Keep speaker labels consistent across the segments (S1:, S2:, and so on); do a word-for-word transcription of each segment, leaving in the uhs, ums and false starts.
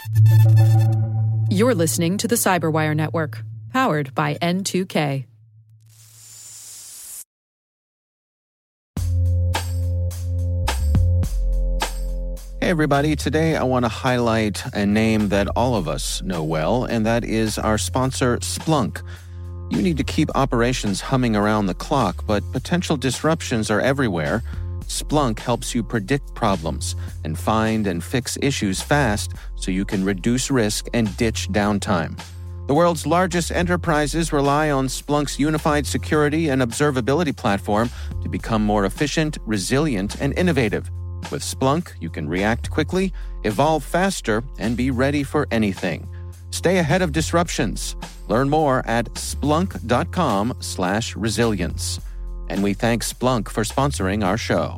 S1: You're listening to the Cyberwire Network, powered by N two K.
S2: Hey everybody, today I want to highlight a name that all of us know well, and that is our sponsor, Splunk. You need to keep operations humming around the clock, but potential disruptions are everywhere. Splunk helps you predict problems and find and fix issues fast so you can reduce risk and ditch downtime. The world's largest enterprises rely on Splunk's unified security and observability platform to become more efficient, resilient, and innovative. With Splunk, you can react quickly, evolve faster, and be ready for anything. Stay ahead of disruptions. Learn more at splunk.com slash resilience. And we thank Splunk for sponsoring our show.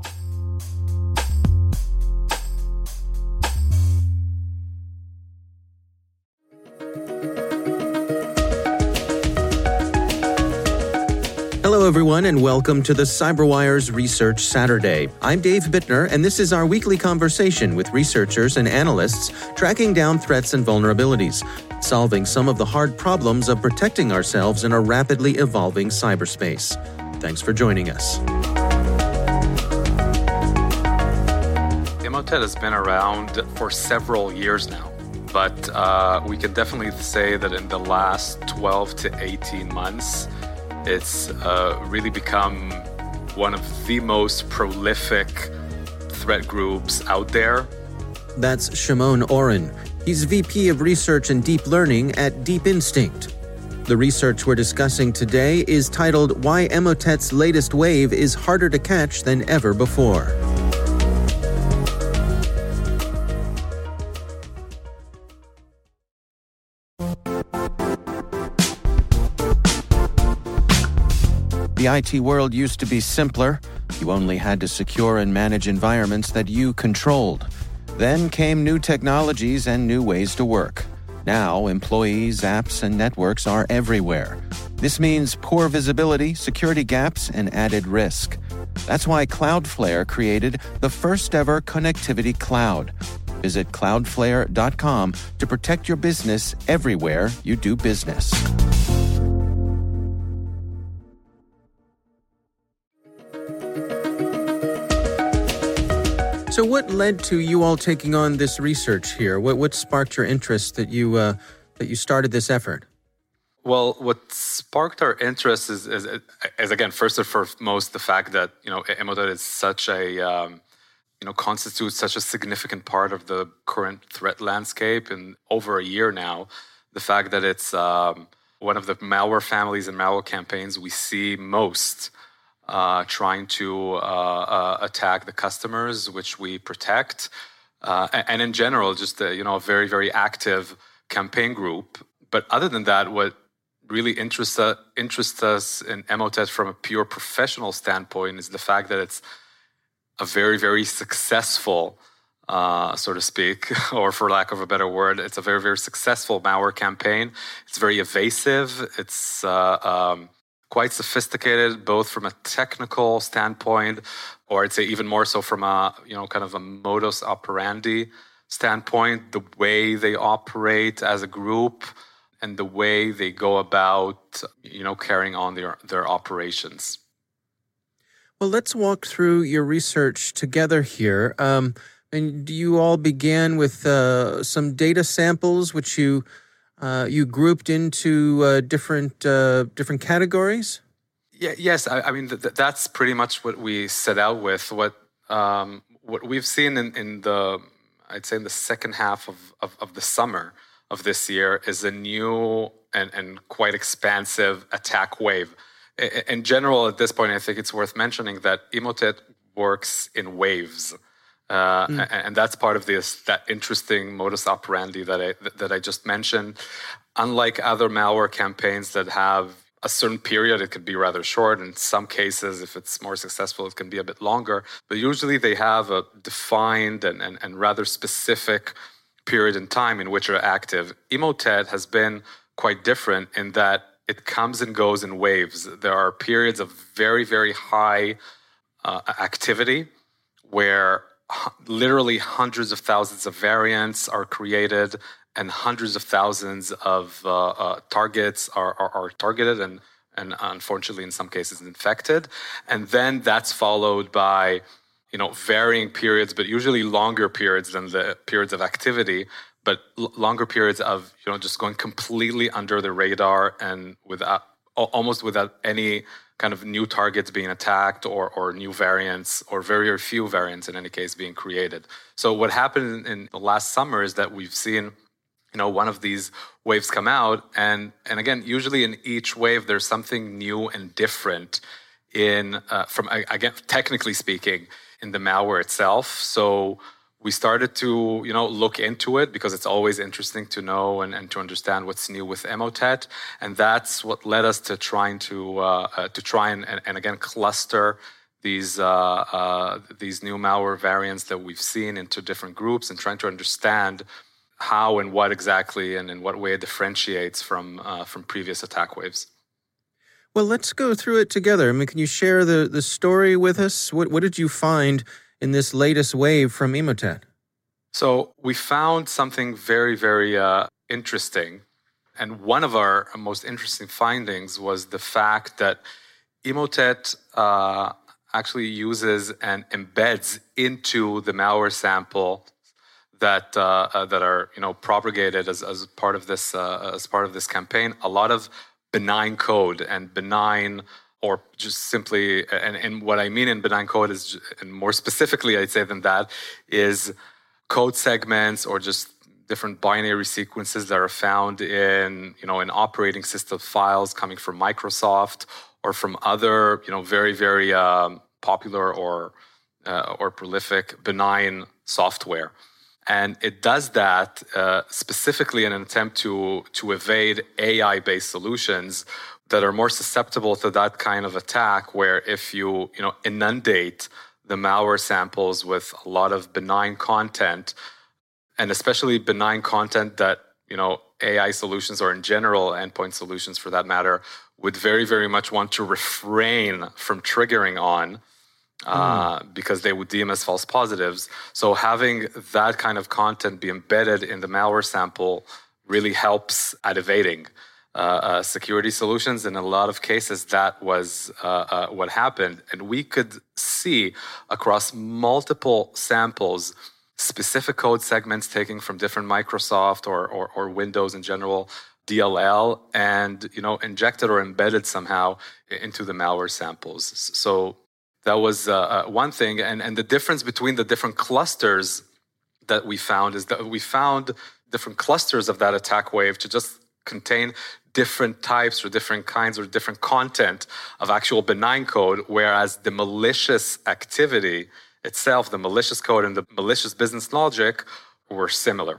S2: Hello, everyone, and welcome to the CyberWire's Research Saturday. I'm Dave Bittner, and this is our weekly conversation with researchers and analysts tracking down threats and vulnerabilities, solving some of the hard problems of protecting ourselves in a rapidly evolving cyberspace. Thanks for joining us.
S3: Emotet has been around for several years now, but uh, we can definitely say that in the last twelve to eighteen months, it's uh, really become one of the most prolific threat groups out there.
S2: That's Shimon Oren. He's V P of Research and Deep Learning at Deep Instinct. The research we're discussing today is titled Why Emotet's Latest Wave is Harder to Catch Than Ever Before. The I T world used to be simpler. You only had to secure and manage environments that you controlled. Then came new technologies and new ways to work. Now, employees, apps, and networks are everywhere. This means poor visibility, security gaps, and added risk. That's why Cloudflare created the first-ever connectivity cloud. Visit cloudflare dot com to protect your business everywhere you do business. So what led to you all taking on this research here? What what sparked your interest that you uh, that you started this effort?
S3: Well, what sparked our interest is, is, is again, first and foremost, the fact that, you know, Emotet is such a, um, you know, constitutes such a significant part of the current threat landscape. And over a year now, the fact that it's um, one of the malware families and malware campaigns we see most Uh, trying to uh, uh, attack the customers, which we protect, uh, and in general, just a, you know, a very, very active campaign group. But other than that, what really interests uh, interests us in Emotet from a pure professional standpoint is the fact that it's a very, very successful, uh, so to speak, or for lack of a better word, it's a very, very successful malware campaign. It's very evasive. It's uh, um, quite sophisticated, both from a technical standpoint, or I'd say even more so from a, you know, kind of a modus operandi standpoint, the way they operate as a group and the way they go about, you know, carrying on their, their operations.
S2: Well, let's walk through your research together here. Um, and you all began with uh, some data samples, which you Uh, you grouped into uh, different uh, different categories?
S3: Yeah, yes, I, I mean th- th- that's pretty much what we set out with. What um, what we've seen in, in the, I'd say in the second half of, of, of the summer of this year is a new and, and quite expansive attack wave. I, in general, at this point, I think it's worth mentioning that Emotet works in waves. Uh, mm. And that's part of this that interesting modus operandi that I that I just mentioned. Unlike other malware campaigns that have a certain period, it could be rather short. In some cases, if it's more successful, it can be a bit longer. But usually they have a defined and, and, and rather specific period in time in which they're active. Emotet has been quite different in that it comes and goes in waves. There are periods of very, very high uh, activity where literally hundreds of thousands of variants are created, and hundreds of thousands of uh, uh, targets are, are, are targeted and, and unfortunately in some cases infected. And then that's followed by, you know, varying periods, but usually longer periods than the periods of activity, but l- longer periods of, you know, just going completely under the radar and without, almost without any kind of new targets being attacked or, or new variants or very, very few variants in any case being created. So what happened in the last summer is that we've seen, you know, one of these waves come out, and and again, usually in each wave there's something new and different in uh, from again, technically speaking, in the malware itself. So we started to, you know, look into it because it's always interesting to know and, and to understand what's new with Emotet, and that's what led us to trying to uh, uh, to try and, and, and again cluster these uh, uh, these new malware variants that we've seen into different groups and trying to understand how and what exactly and in what way it differentiates from uh, from previous attack waves.
S2: Well, let's go through it together. I mean, can you share the, the story with us? What what did you find in this latest wave from Emotet?
S3: So we found something very, very uh, interesting. And one of our most interesting findings was the fact that Emotet uh, actually uses and embeds into the malware sample that uh, uh, that are, you know, propagated as, as part of this uh, as part of this campaign, a lot of benign code and benign, or just simply, and, and what I mean in benign code is, and more specifically, I'd say than that, is code segments or just different binary sequences that are found in, you know, in operating system files coming from Microsoft or from other, you know, very, very um, popular or uh, or prolific benign software. And it does that uh, specifically in an attempt to, to evade A I-based solutions that are more susceptible to that kind of attack, where if you, you know, inundate the malware samples with a lot of benign content, and especially benign content that, you know, A I solutions or in general endpoint solutions for that matter would very, very much want to refrain from triggering on, Uh, mm. because they would deem as false positives. So having that kind of content be embedded in the malware sample really helps at evading uh, uh, security solutions. In a lot of cases, that was uh, uh, what happened. And we could see across multiple samples specific code segments taken from different Microsoft or, or, or Windows in general D L L and, you know, injected or embedded somehow into the malware samples. So that was uh, uh, one thing. And, and the difference between the different clusters that we found is that we found different clusters of that attack wave to just contain different types or different kinds or different content of actual benign code, whereas the malicious activity itself, the malicious code and the malicious business logic were similar.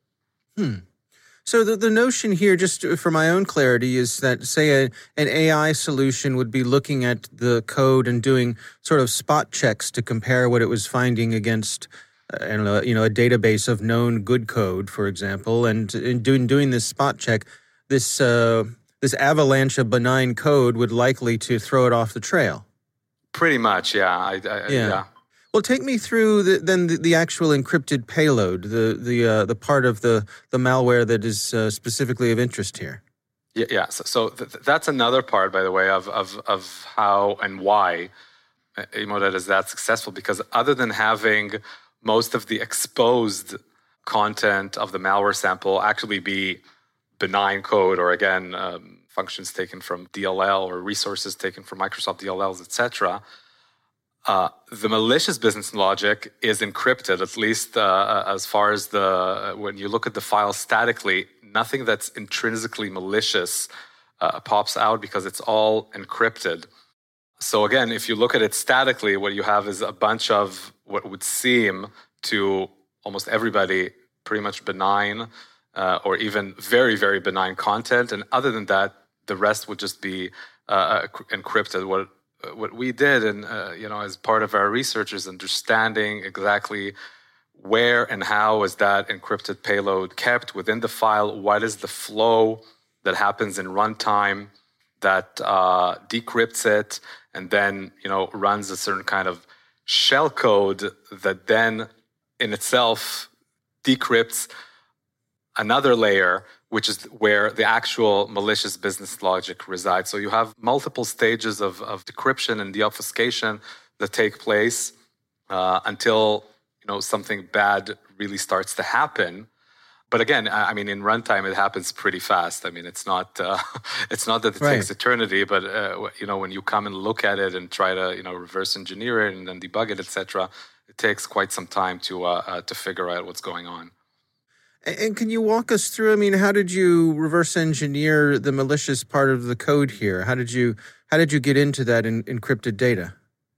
S2: Hmm. So the, the notion here, just for my own clarity, is that, say, a, an A I solution would be looking at the code and doing sort of spot checks to compare what it was finding against, uh, I don't know, you know, a database of known good code, for example. And in doing doing this spot check, this uh, this avalanche of benign code would likely to throw it off the trail.
S3: Pretty much, yeah. I, I,
S2: yeah.
S3: yeah.
S2: Well, take me through the, then the, the actual encrypted payload, the the uh, the part of the, the malware that is uh, specifically of interest here.
S3: Yeah, yeah. So, so th- that's another part, by the way, of of of how and why Emotet is that successful. Because other than having most of the exposed content of the malware sample actually be benign code, or again um, functions taken from D L L or resources taken from Microsoft D L Ls, et cetera. Uh, the malicious business logic is encrypted, at least uh, as far as the, uh, when you look at the file statically, nothing that's intrinsically malicious uh, pops out because it's all encrypted. So again, if you look at it statically, what you have is a bunch of what would seem to almost everybody pretty much benign uh, or even very, very benign content. And other than that, the rest would just be uh, encrypted. What What we did, and uh, you know, as part of our research, is understanding exactly where and how is that encrypted payload kept within the file. What is the flow that happens in runtime that uh, decrypts it, and then, you know, runs a certain kind of shell code that then in itself decrypts another layer, which is where the actual malicious business logic resides. So you have multiple stages of, of decryption and deobfuscation that take place uh, until you know something bad really starts to happen. But again, I mean, in runtime, it happens pretty fast. I mean, it's not uh, it's not that it
S2: right.
S3: takes eternity, but uh, you know, when you come and look at it and try to you know reverse engineer it and then debug it, et cetera, it takes quite some time to uh, uh, to figure out what's going on.
S2: And can you walk us through? I mean, how did you reverse engineer the malicious part of the code here? How did you how did you get into that in, encrypted data?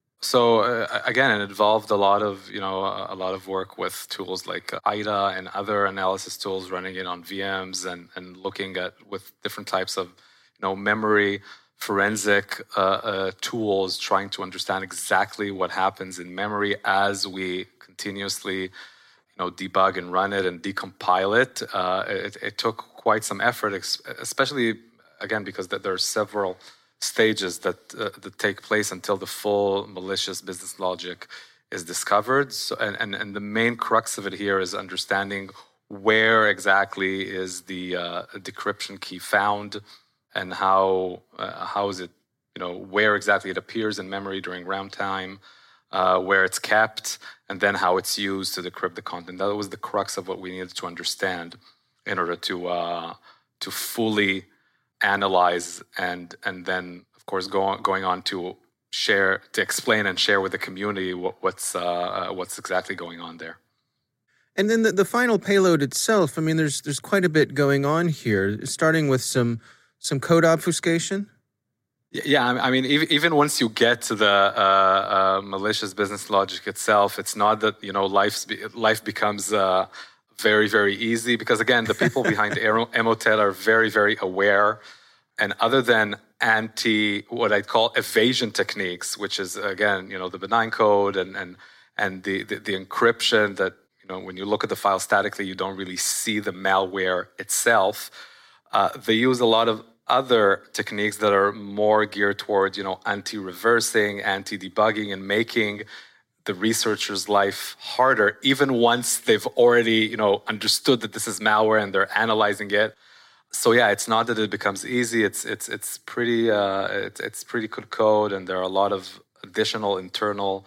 S3: So uh, again, it involved a lot of you know a lot of work with tools like I D A and other analysis tools running it on V Ms and and looking at with different types of you know memory forensic uh, uh, tools, trying to understand exactly what happens in memory as we continuously you know debug and run it and decompile it. Uh, it, it took quite some effort, especially again because there are several stages that uh, that take place until the full malicious business logic is discovered. So, and, and, and the main crux of it here is understanding where exactly is the uh, decryption key found and how uh, how is it, you know, where exactly it appears in memory during runtime, uh, where it's kept, and then how it's used to decrypt the content. That was the crux of what we needed to understand in order to uh, to fully analyze and and then of course go on, going on to share to explain and share with the community what, what's uh, what's exactly going on there.
S2: And then the, the final payload itself. I mean, there's there's quite a bit going on here, starting with some some code obfuscation.
S3: Yeah, I mean, even once you get to the uh, uh, malicious business logic itself, it's not that you know life's be, life becomes uh, very, very easy, because again, the people behind Emotet are very, very aware. And other than anti, what I'd call evasion techniques, which is again, you know, the benign code and and and the, the the encryption that, you know, when you look at the file statically, you don't really see the malware itself. Uh, they use a lot of other techniques that are more geared towards, you know, anti-reversing, anti-debugging, and making the researcher's life harder, even once they've already, you know, understood that this is malware and they're analyzing it. So yeah, it's not that it becomes easy. It's it's it's pretty uh, it's it's pretty good code, and there are a lot of additional internal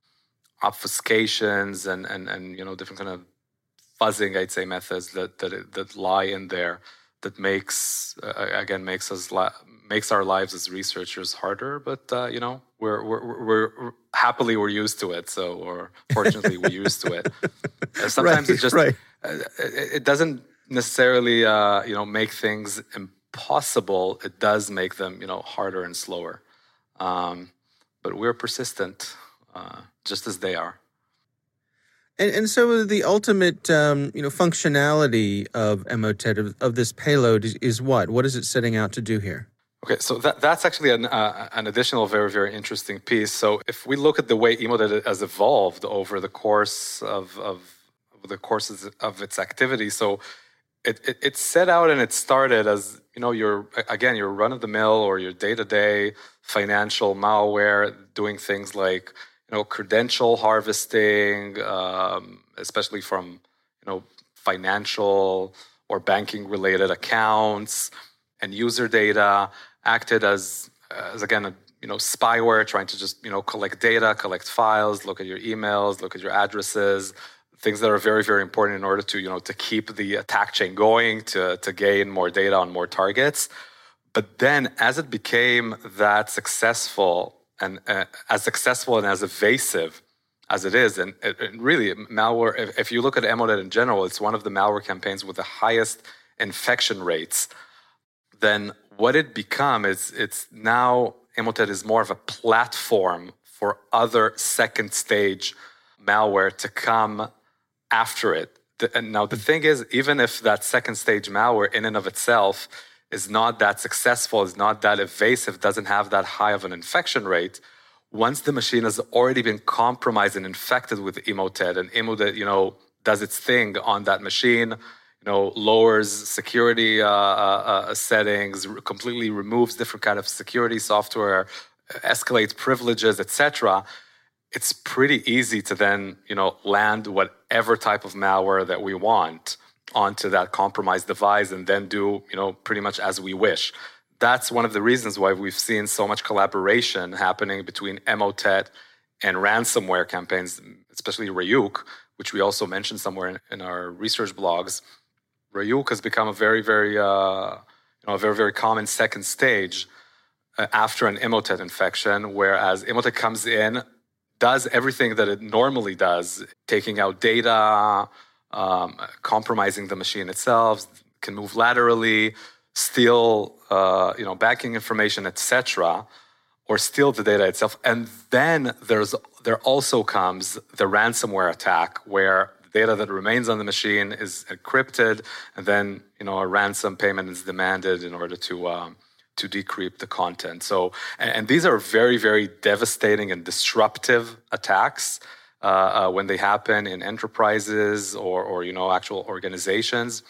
S3: obfuscations and and and you know different kind of fuzzing, I'd say, methods that that that lie in there that makes uh, again makes us li- makes our lives as researchers harder. But uh, you know. We're, we're we're happily we're used to it, so or fortunately we're used to it. Uh, sometimes
S2: right,
S3: it just
S2: right.
S3: uh, it, it doesn't necessarily uh, you know make things impossible. It does make them you know harder and slower. Um, but we're persistent, uh, just as they are.
S2: And and so the ultimate um, you know functionality of Emotet of, of this payload is, is what? What is it setting out to do here?
S3: Okay, so that, that's actually an, uh, an additional very, very interesting piece. So if we look at the way Emotet has evolved over the course of, of, of the courses of its activity, so it, it, it set out and it started as, you know, your, again, your run-of-the-mill or your day-to-day financial malware, doing things like, you know, credential harvesting, um, especially from, you know, financial or banking-related accounts and user data, acted as, as again, a, you know, spyware, trying to just, you know, collect data, collect files, look at your emails, look at your addresses, things that are very, very important in order to, you know, to keep the attack chain going, to, to gain more data on more targets. But then as it became that successful and uh, as successful and as evasive as it is, and, and really malware, if, if you look at Emotet in general, it's one of the malware campaigns with the highest infection rates. Then what it become is it's now Emotet is more of a platform for other second stage malware to come after it. The, and now the thing is, even if that second stage malware in and of itself is not that successful, is not that evasive, doesn't have that high of an infection rate, once the machine has already been compromised and infected with Emotet, and Emotet, you know, does its thing on that machine, you know, lowers security uh, uh, settings, completely removes different kind of security software, escalates privileges, et cetera. it's pretty easy to then, you know, land whatever type of malware that we want onto that compromised device and then do, you know, pretty much as we wish. That's one of the reasons why we've seen so much collaboration happening between Emotet and ransomware campaigns, especially Ryuk, which we also mentioned somewhere in, in our research blogs. Ryuk has become a very, very, uh, you know, a very, very common second stage uh, after an Emotet infection, whereas Emotet comes in, does everything that it normally does, taking out data, um, compromising the machine itself, can move laterally, steal, uh, you know, banking information, et cetera, or steal the data itself. And then there's there also comes the ransomware attack, where the data that remains on the machine is encrypted, and then, you know, a ransom payment is demanded in order to um, to decrypt the content. So, and, and these are very, very devastating and disruptive attacks uh, uh, when they happen in enterprises or, or you know, actual organizations.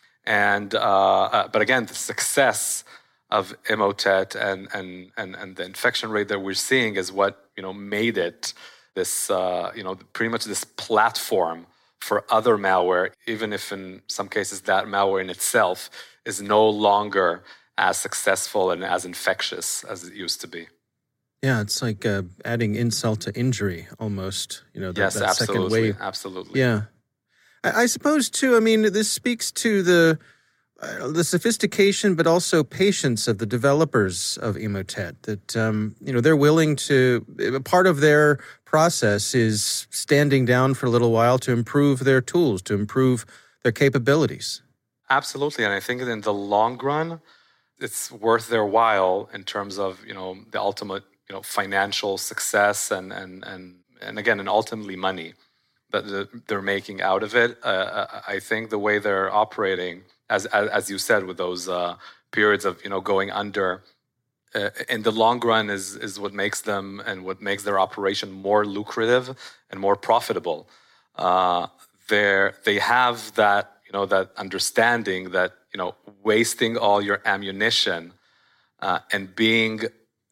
S3: And uh, uh, but again, the success of Emotet and and and and the infection rate that we're seeing is what, you know, made it this uh, you know, pretty much this platform for other malware, even if in some cases that malware in itself is no longer as successful and as infectious as it used to be.
S4: Yeah, it's like uh, adding insult to injury almost. You know, that,
S3: yes,
S4: that
S3: absolutely,
S4: second wave.
S3: Absolutely.
S4: Yeah. I, I suppose, too, I mean, this speaks to the uh, the sophistication but also patience of the developers of Emotet, that, um, you know, they're willing to, part of their process is standing down for a little while to improve their tools, to improve their capabilities.
S3: Absolutely, and I think that in the long run, it's worth their while in terms of, you know, the ultimate, you know, financial success and and and and again, and ultimately money that they're making out of it. Uh, I think the way they're operating, as as, as you said, with those uh, periods of, you know, going under, uh, in the long run is is what makes them and what makes their operation more lucrative and more profitable. Uh, they they have that, you know, that understanding that, you know, wasting all your ammunition uh, and being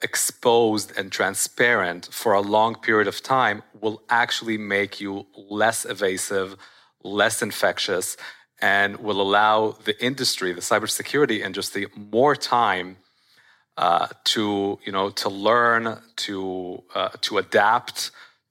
S3: exposed and transparent for a long period of time will actually make you less evasive, less infectious, and will allow the industry, the cybersecurity industry, more time uh, to, you know, to learn, to uh, to adapt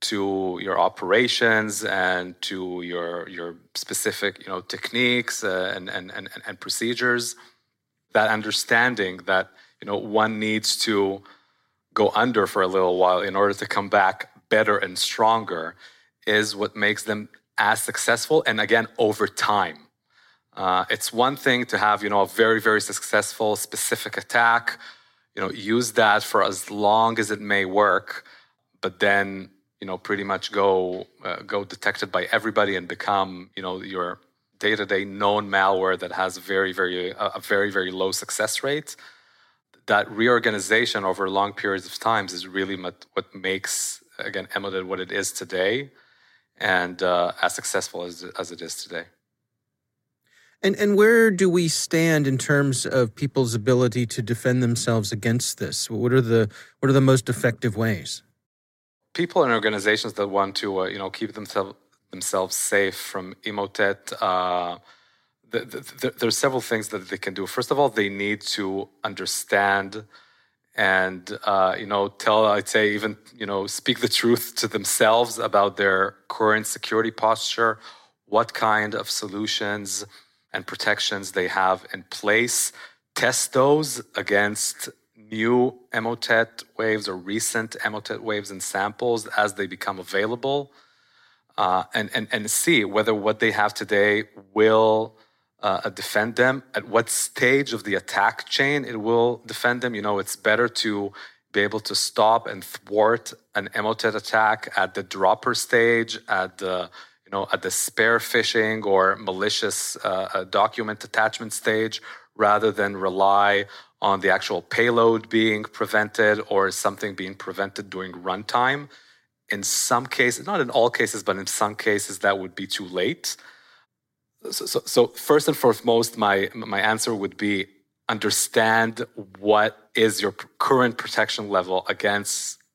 S3: to your operations and to your your specific, you know, techniques uh, and, and and and procedures. That understanding that, you know, one needs to go under for a little while in order to come back better and stronger is what makes them as successful. And again, over time, uh, it's one thing to have, you know, a very very successful specific attack, you know, use that for as long as it may work, but then, you know, pretty much go uh, go detected by everybody and become, you know, your day-to-day known malware that has very, very uh, a very, very low success rate. That reorganization over long periods of times is really what, what makes, again, Emotet what it is today and uh, as successful as, as it is today.
S4: And and where do we stand in terms of people's ability to defend themselves against this? What are the what are the most effective ways?
S3: People and organizations that want to, uh, you know, keep themselves themselves safe from Emotet, uh, the, the, the, there's several things that they can do. First of all, they need to understand and, uh, you know, tell, I'd say, even, you know, speak the truth to themselves about their current security posture, what kind of solutions and protections they have in place. Test those against new Emotet waves or recent Emotet waves and samples as they become available, uh, and, and, and see whether what they have today will uh, defend them, at what stage of the attack chain it will defend them. You know, it's better to be able to stop and thwart an Emotet attack at the dropper stage, at the, you know, at the spare phishing or malicious uh, document attachment stage, rather than rely on the actual payload being prevented or something being prevented during runtime. In some cases, not in all cases, but in some cases, that would be too late. So, so, so first and foremost, my my answer would be understand what is your current protection level against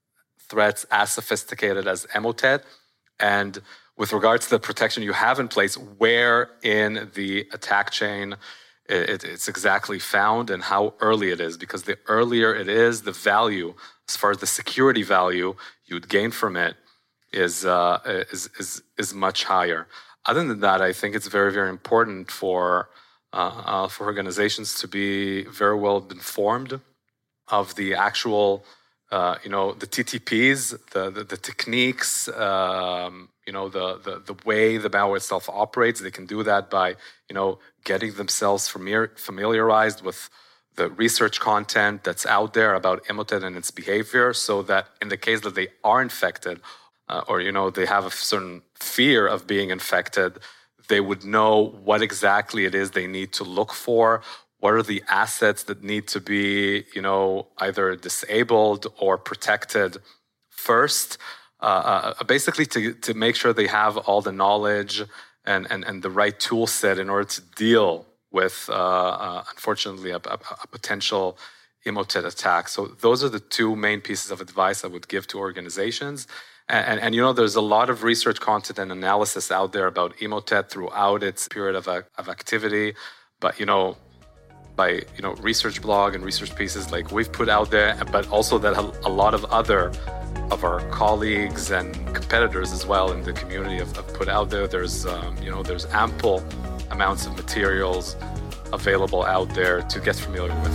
S3: threats as sophisticated as Emotet? And with regards to the protection you have in place, where in the attack chain it, it's exactly found and how early it is? Because the earlier it is, the value, as far as the security value you'd gain from it, is uh, is is is much higher. Other than that, I think it's very, very important for uh, uh, for organizations to be very well informed of the actual, uh, you know, the T T Ps, the the, the techniques, um, you know, the, the the way the malware itself operates. They can do that by, you know, getting themselves familiar, familiarized with the research content that's out there about Emotet and its behavior, so that in the case that they are infected, Uh, or, you know, they have a certain fear of being infected, they would know what exactly it is they need to look for, what are the assets that need to be, you know, either disabled or protected first, uh, uh, basically to, to make sure they have all the knowledge and, and, and the right tool set in order to deal with, uh, uh, unfortunately, a, a, a potential Emotet attack. So those are the two main pieces of advice I would give to organizations. And, and, and, you know, there's a lot of research content and analysis out there about Emotet throughout its period of, of activity. But, you know, by, you know, research blog and research pieces like we've put out there, but also that a lot of other of our colleagues and competitors as well in the community have, have put out there. There's, um, you know, there's ample amounts of materials available out there to get familiar with.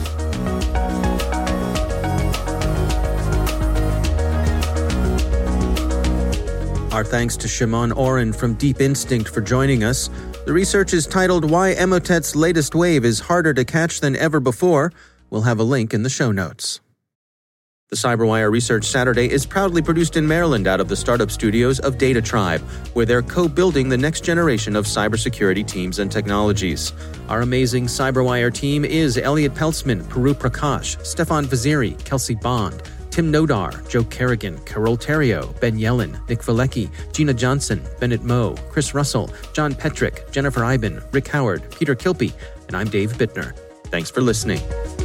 S4: Our thanks to Shimon Oren from Deep Instinct for joining us. The research is titled Why Emotet's Latest Wave is Harder to Catch Than Ever Before. We'll have a link in the show notes. The CyberWire Research Saturday is proudly produced in Maryland out of the startup studios of Data Tribe, where they're co-building the next generation of cybersecurity teams and technologies. Our amazing CyberWire team is Elliot Peltzman, Puru Prakash, Stefan Vaziri, Kelsey Bond, Tim Nodar, Joe Kerrigan, Carol Terrio, Ben Yellen, Nick Valecki, Gina Johnson, Bennett Moe, Chris Russell, John Petrick, Jennifer Iben, Rick Howard, Peter Kilpie, and I'm Dave Bittner. Thanks for listening.